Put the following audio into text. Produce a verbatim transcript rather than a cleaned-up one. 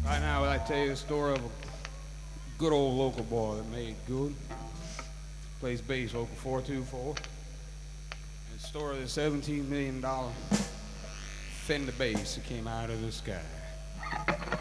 Right now, I'd like to tell you the story of a good old local boy that made good. Plays bass, local four two four. It's the story of the seventeen million dollars Fender bass that came out of the sky.